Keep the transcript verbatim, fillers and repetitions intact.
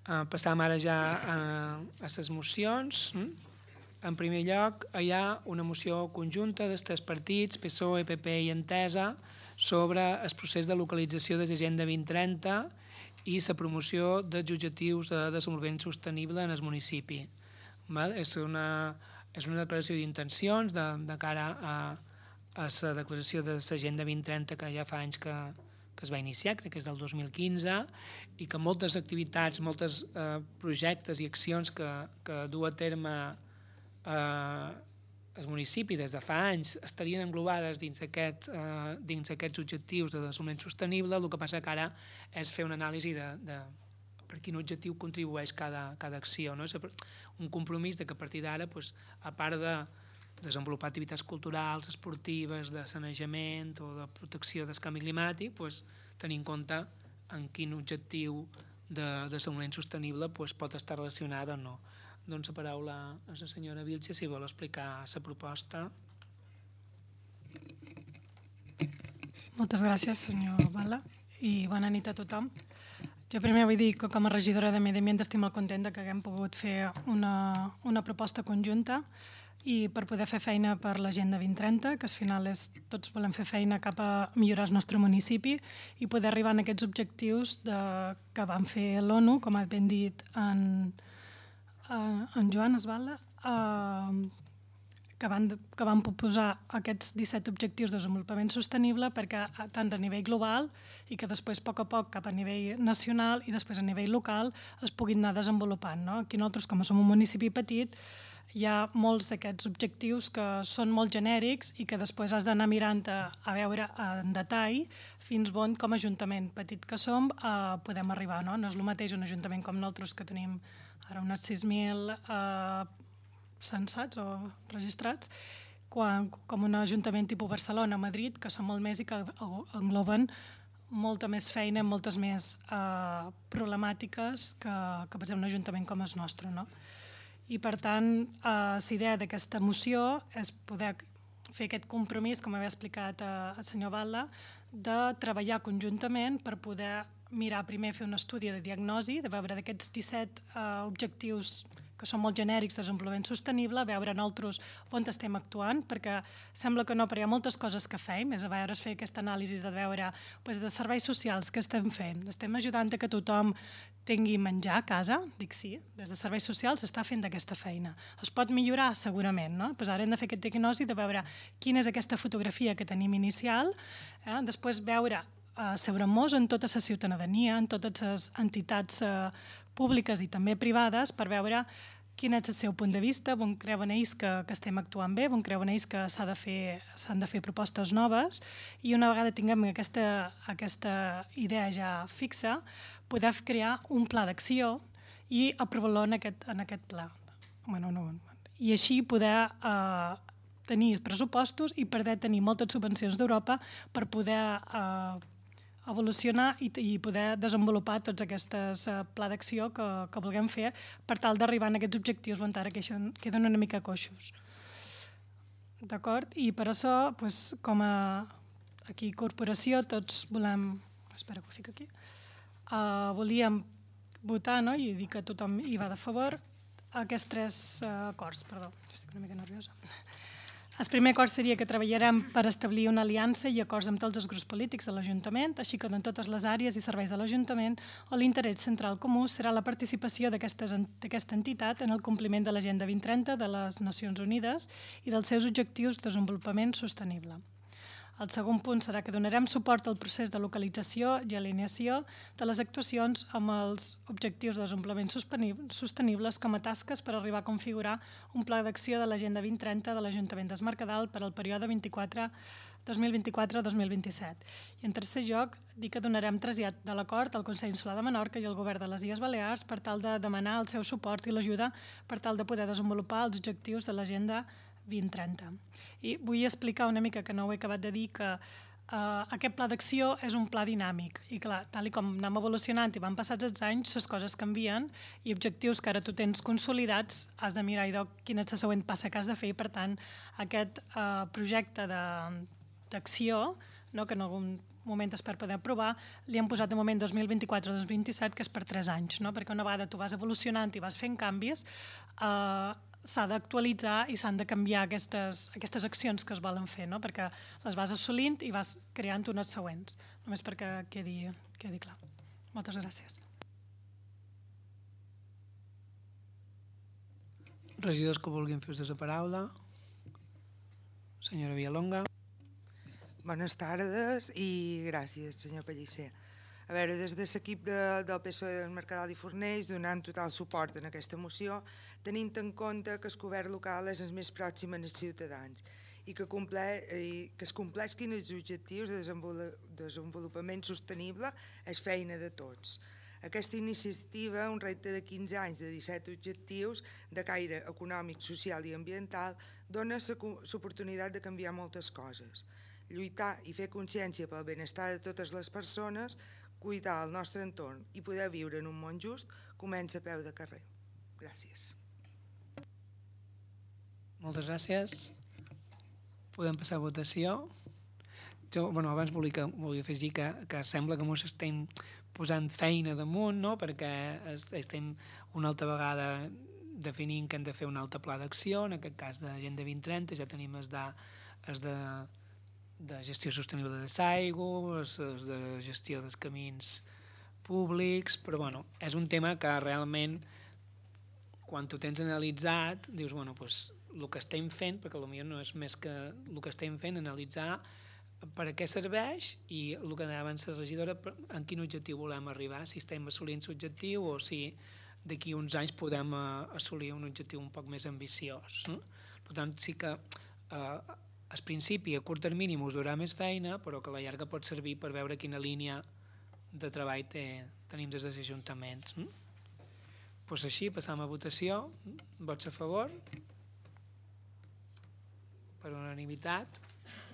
Passam ara ja a les mocions. En primer lloc, hi ha una moció conjunta dels tres partits, P S O E, P P i Entesa, sobre el procés de localització de l'Agenda vint trenta i la promoció dels objectius de desenvolupament sostenible en el municipi. És una, és una declaració d'intencions de, de cara a, a la declaració de l'Agenda vint trenta que ja fa anys que, que es va iniciar, crec que és del dos mil quinze, i que moltes activitats, molts eh, projectes i accions que, que du a terme eh, el municipi des de fa anys estarien englobades dins, aquest, eh, dins aquests objectius de desenvolupament sostenible. El que passa que ara és fer una anàlisi de, de per quin objectiu contribueix cada, cada acció. No? És un compromís de que a partir d'ara, pues, a part de desenvolupar activitats culturals, esportives, de sanejament o de protecció del canvi climàtic, pues, tenir en compte en quin objectiu de desenvolupament sostenible pues, pot estar relacionat o no. Doncs la paraula a la senyora Vilche si vol explicar la proposta. Moltes gràcies, senyor Bala, i bona nit a tothom. Jo primer vull dir que com a regidora de Medi Ambient estic molt contenta que haguem pogut fer una, una proposta conjunta i per poder fer feina per l'Agenda vint trenta, que al final és, tots volem fer feina cap a millorar el nostre municipi i poder arribar a aquests objectius de, que van fer l'ONU, com ha ben dit en, en Joan Esbala, eh, que van, que van proposar aquests disset objectius de desenvolupament sostenible perquè tant a nivell global i que després a poc a poc cap a nivell nacional i després a nivell local es puguin anar desenvolupant. No? Aquí nosaltres, com som un municipi petit, hi ha molts d'aquests objectius que són molt genèrics i que després has d'anar mirant a, a veure en detall fins on, com a ajuntament petit que som, eh, podem arribar. No? No és el mateix un ajuntament com nosaltres, que tenim ara unes sis mil eh, censats o registrats, quan, com un ajuntament tipus Barcelona o Madrid, que són molt més i que engloben molta més feina, moltes més eh, problemàtiques que, que per exemple un ajuntament com el nostre. No? I per tant, eh, la idea d'aquesta moció és poder fer aquest compromís, com havia explicat eh, el senyor Batlle, de treballar conjuntament per poder mirar primer fer un estudi de diagnosi, de veure d'aquests disset eh, objectius que són molt genèrics de desenvolupament sostenible, veure nosaltres on estem actuant, perquè sembla que no, però hi ha moltes coses que fem, és a veure, fer aquesta anàlisi de veure doncs, de serveis socials que estem fent. Estem ajudant a que tothom tingui menjar a casa? Dic sí, des de serveis socials s'està fent aquesta feina. Es pot millorar? Segurament, no? Pues ara hem de fer aquest diagnosi de veure quina és aquesta fotografia que tenim inicial, eh? Després veure eh, seure-nos en tota la ciutadania, en totes les entitats eh, públiques i també privades, per veure quin és el seu punt de vista, on creuen ells que, que estem actuant bé, on creuen ells que s'ha de fer, s'han de fer propostes noves, i una vegada tinguem aquesta, aquesta idea ja fixa, poder crear un pla d'acció i aprovar-lo en aquest, en aquest pla. Bueno, no, i així poder eh, tenir pressupostos i poder tenir moltes subvencions d'Europa per poder eh, evolucionar i, i poder desenvolupar tots aquests uh, pla d'acció que, que vulguem fer per tal d'arribar a aquests objectius on ara queden una mica coixos. D'acord? I per això, doncs, com a aquí corporació, tots volem... Espera que ho fico aquí. Uh, volíem votar, no? I dir que tothom hi va de favor, aquests tres uh, acords. Perdó, estic una mica nerviosa. El primer acord seria que treballarem per establir una aliança i acords amb tots els grups polítics de l'Ajuntament, així que en totes les àrees i serveis de l'Ajuntament, on l'interès central comú serà la participació d'aquesta entitat en el compliment de l'Agenda vint trenta de les Nacions Unides i dels seus objectius de desenvolupament sostenible. El segon punt serà que donarem suport al procés de localització i alineació de les actuacions amb els objectius de desenvolupament sostenibles com a tasques per arribar a configurar un pla d'acció de l'Agenda vint trenta de l'Ajuntament d'Es Mercadal per al període dos mil vint-i-quatre a dos mil vint-i-set. I en tercer lloc, dir que donarem trasllat de l'acord al Consell Insular de Menorca i al Govern de les Illes Balears per tal de demanar el seu suport i l'ajuda per tal de poder desenvolupar els objectius de l'Agenda vint trenta. I vull explicar una mica, que no ho he acabat de dir, que uh, aquest pla d'acció és un pla dinàmic i clar, tal com anem evolucionant i van passats els anys, les coses canvien i objectius que ara tu tens consolidats has de mirar idò, quina és la següent passa que has de fer i per tant aquest uh, projecte d'acció, no, que en algun moment és per poder aprovar, li han posat de moment dos mil vint-i-quatre dos mil vint-i-set, que és per tres anys, no? Perquè una vegada tu vas evolucionant i vas fent canvis, eh, s'ha d'actualitzar i s'han de canviar aquestes, aquestes accions que es volen fer, no? Perquè les vas assolint i vas creant unes següents, només perquè quedi, quedi clar. Moltes gràcies. Regidors que vulguin fer ús de la paraula. Senyora Villalonga. Bones tardes i gràcies, senyor Pellicer. A veure, des de l'equip de, del P S O E del Mercadal i Fornells, donant total suport en aquesta moció, tenint en compte que el govern local és el més pròxim als ciutadans i que, comple, i que es compleixin els objectius de desenvolupament sostenible és feina de tots. Aquesta iniciativa, un repte de quinze anys de disset objectius de caire econòmic, social i ambiental, dona l'oportunitat de canviar moltes coses. Lluitar i fer consciència pel benestar de totes les persones, cuidar el nostre entorn i poder viure en un món just, comença a peu de carrer. Gràcies. Moltes gràcies. Podem passar a votació. Jo, bueno, abans volia, volia afegir que, que sembla que ens estem posant feina damunt, no? Perquè estem una altra vegada definint que hem de fer un altre pla d'acció, en aquest cas d'Agenda vint trenta, ja tenim els de, els de, de gestió sostenible de l'aigua, els, els de gestió dels camins públics, però bueno, és un tema que realment, quan tu tens analitzat, dius, bueno, pues, el que estem fent, perquè potser no és més que el que estem fent, analitzar per a què serveix i el que deia abans la regidora, en quin objectiu volem arribar, si estem assolint l'objectiu o si d'aquí uns anys podem assolir un objectiu un poc més ambiciós. No? Per tant, sí que eh, al principi, a curt termini, us durà més feina, però que a la llarga pot servir per veure quina línia de treball té, tenim des dels ajuntaments. No? Pues així, passam a votació. Vots a favor? Per unanimitat.